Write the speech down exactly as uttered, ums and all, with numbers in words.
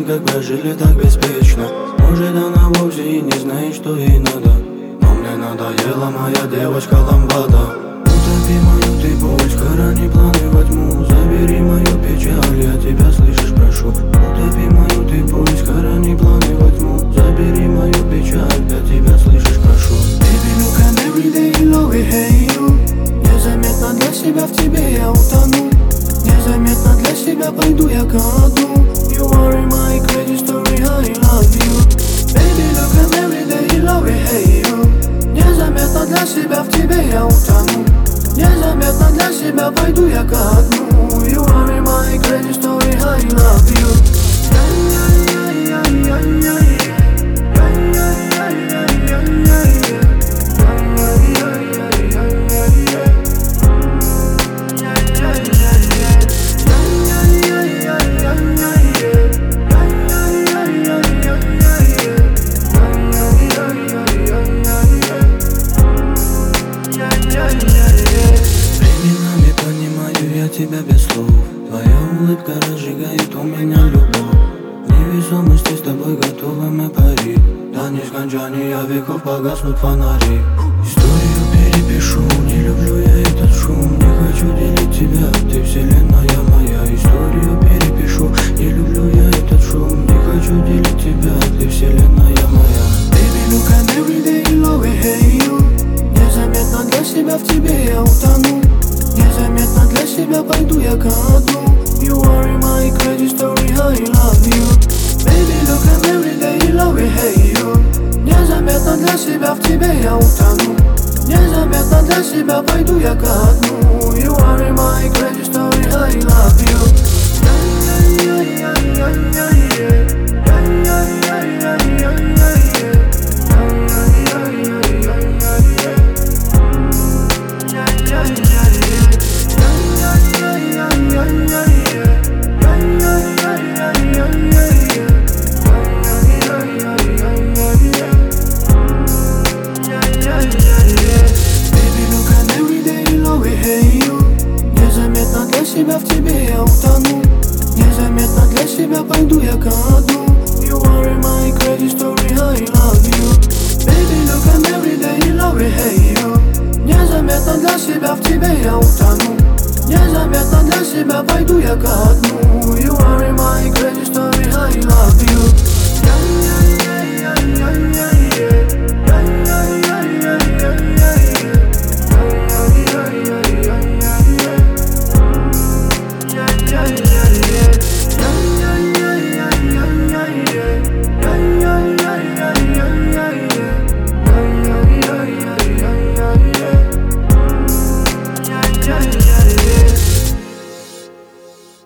никогда жили так беспечно. Может, она вовсе и не знает, что ей надо, но мне надоела моя девочка ламбада. Утопи мою ты боль, схорони планы во тьму. Забери мою печаль, я тебя слышишь, прошу. Утопи мою ты боль, схорони планы во тьму. Забери мою печаль, я тебя слышишь, прошу. Baby, look, I'm every day in love with you. Незаметно для себя в тебе я утону. Незаметно для себя пойду я ко дну. You are in my crazy story, I love you. Baby, look, I'm every day in love with you. Незаметно для себя в тебе я утону. Незаметно для себя пойду я ко дну. You are in my crazy story, I love you. Временами понимаю я тебя без слов. Твоя улыбка разжигает у меня любовь. Невесомости с тобой готовы мы парить. До нескончания веков погаснут фонари. Историю перепишу, не люблю я этот шум. Не хочу делить тебя, ты вселенная моя. Историю перепишу, не люблю я этот шум. Не хочу делить тебя, ты вселенная моя. Baby, look, I'm every day in love with you. Незаметно для себя в тебе я утону. Незаметно для себя пойду я ко дну. You are in my crazy story, I love you. Baby, look, I'm every day in love with you. Незаметно для себя в тебе я утону. Незаметно для себя пойду я ко дну. You are in my crazy story, I love you. Незаметно для себя в тебе я утону. Незаметно для себя пойду я ко дну. You are in my crazy story, I love you. Baby, look, I'm every day in love with you. Незаметно для себя в тебе я утону. Незаметно для себя пойду я ко дну.